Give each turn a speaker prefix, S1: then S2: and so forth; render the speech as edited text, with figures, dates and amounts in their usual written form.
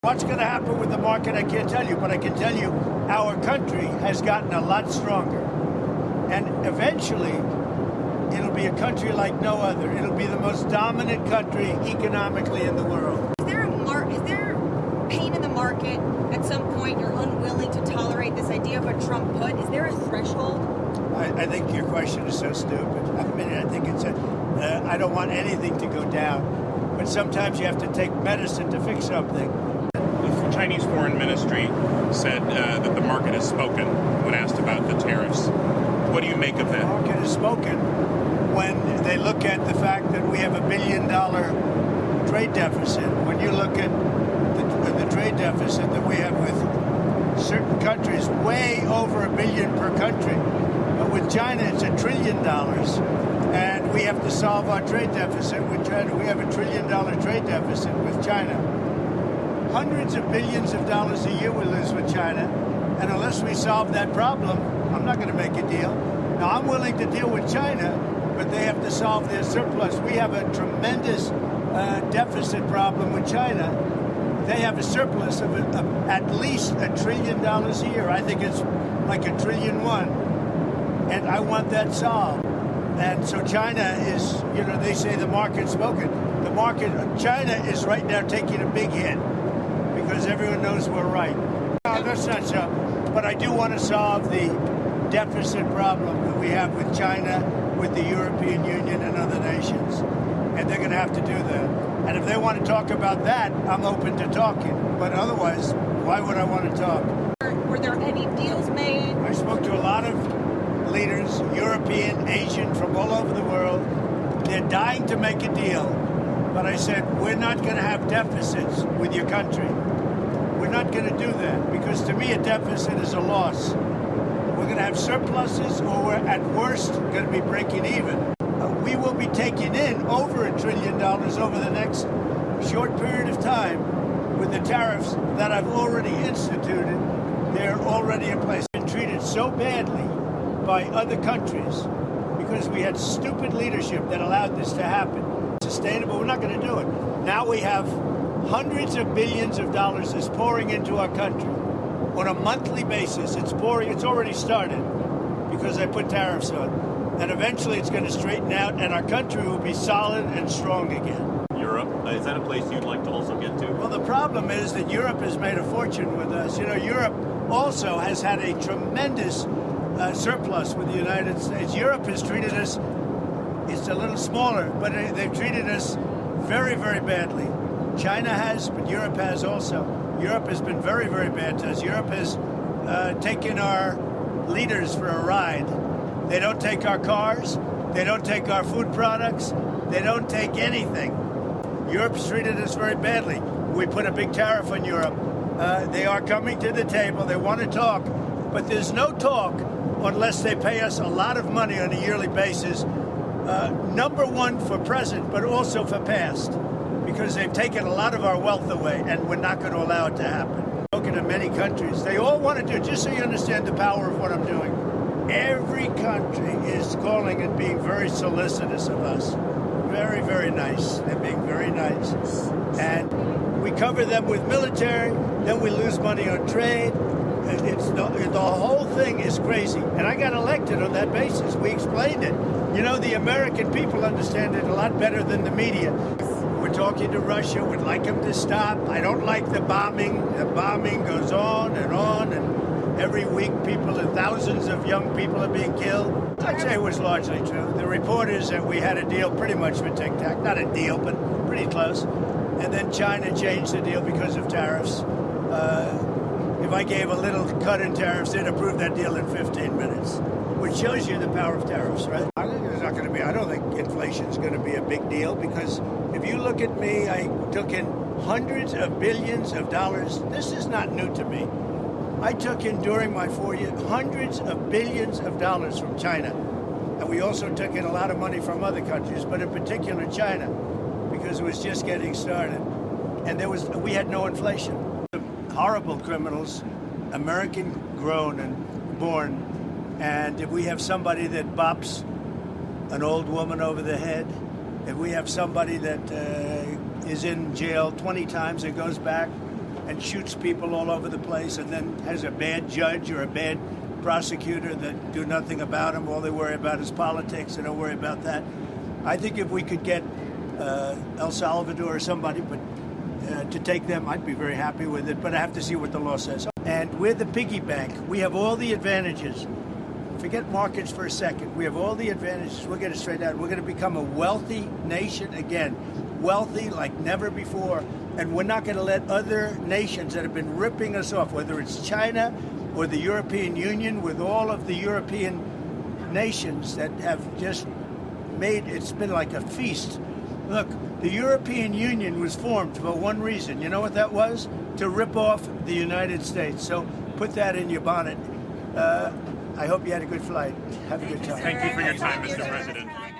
S1: What's going to happen with the market, I can't tell you, but I can tell you our country has gotten a lot stronger. And eventually, it'll be a country like no other. It'll be the most dominant country economically in the world.
S2: Is there pain in the market? At some point, you're unwilling to tolerate this idea of a Trump put. Is there a threshold?
S1: I think your question is so stupid. I mean, I think it's I don't want anything to go down. But sometimes you have to take medicine to fix something.
S3: The Chinese Foreign Ministry said that the market has spoken when asked about the tariffs. What do you make of that?
S1: The market has spoken when they look at the fact that we have $1 billion trade deficit. When you look at the trade deficit that we have with certain countries, way over $1 billion per country. But with China, it's $1 trillion. And we have to solve our trade deficit with China. We have $1 trillion trade deficit with China. Hundreds of billions of dollars a year we lose with China. And unless we solve that problem, I'm not going to make a deal. Now, I'm willing to deal with China, but they have to solve their surplus. We have a tremendous deficit problem with China. They have a surplus of at least $1 trillion a year. I think it's like $1.1 trillion. And I want that solved. And so China is, they say the market's spoken. China is right now taking a big hit because everyone knows we're right. No, that's not so. But I do want to solve the deficit problem that we have with China, with the European Union and other nations. And they're going to have to do that. And if they want to talk about that, I'm open to talking. But otherwise, why would I want to talk?
S2: Were there any deals made?
S1: I spoke to a lot of leaders, European, Asian, from all over the world. They're dying to make a deal. But I said, we're not going to have deficits with your country. We're not going to do that because to me a deficit is a loss. We're going to have surpluses or we're at worst going to be breaking even. We will be taking in over $1 trillion over the next short period of time with the tariffs that I've already instituted. They're already in place. We've been treated so badly by other countries because we had stupid leadership that allowed this to happen. Sustainable, we're not going to do it. Now we have hundreds of billions of dollars is pouring into our country on a monthly basis. It's pouring. It's already started because I put tariffs on. And eventually it's going to straighten out and our country will be solid and strong again.
S4: Europe, is that a place you'd like to also get to?
S1: Well, the problem is that Europe has made a fortune with us. Europe also has had a tremendous surplus with the United States. Europe has treated us, it's a little smaller, but they've treated us very, very badly. China has, but Europe has also. Europe has been very, very bad to us. Europe has taken our leaders for a ride. They don't take our cars. They don't take our food products. They don't take anything. Europe's treated us very badly. We put a big tariff on Europe. They are coming to the table. They want to talk. But there's no talk unless they pay us a lot of money on a yearly basis. Number one for present, but also for past. Because they've taken a lot of our wealth away, and we're not going to allow it to happen. Spoken to many countries. They all want to do, just so you understand the power of what I'm doing. Every country is calling and being very solicitous of us. Very, very nice. They're being very nice. And we cover them with military, then we lose money on trade. The whole thing is crazy. And I got elected on that basis. We explained it. The American people understand it a lot better than the media. We're talking to Russia. We'd like them to stop. I don't like the bombing. The bombing goes on, and every week thousands of young people are being killed. I'd say it was largely true. The report is that we had a deal pretty much with Tic Tac. Not a deal, but pretty close. And then China changed the deal because of tariffs. If I gave a little cut in tariffs, they'd approve that deal in 15 minutes, which shows you the power of tariffs, right? I don't think inflation's going to be a big deal because if you look at me, I took in hundreds of billions of dollars. This is not new to me. I took in during my 4 years hundreds of billions of dollars from China. And we also took in a lot of money from other countries, but in particular China, because it was just getting started. And we had no inflation. Horrible criminals, American grown and born. And if we have somebody that bops an old woman over the head, if we have somebody that is in jail 20 times and goes back, and shoots people all over the place, and then has a bad judge or a bad prosecutor that do nothing about him. All they worry about is politics. They don't worry about that. I think if we could get El Salvador or somebody to take them, I'd be very happy with it, but I have to see what the law says. And we're the piggy bank. We have all the advantages. Forget markets for a second. We have all the advantages. We'll get it straight out. We're going to become a wealthy nation again, wealthy like never before. And we're not going to let other nations that have been ripping us off, whether it's China or the European Union, with all of the European nations that have just made, it's been like a feast. Look, the European Union was formed for one reason. You know what that was? To rip off the United States. So put that in your bonnet. I hope you had a good flight. Have a good time.
S3: Thank you for your time, Mr. President.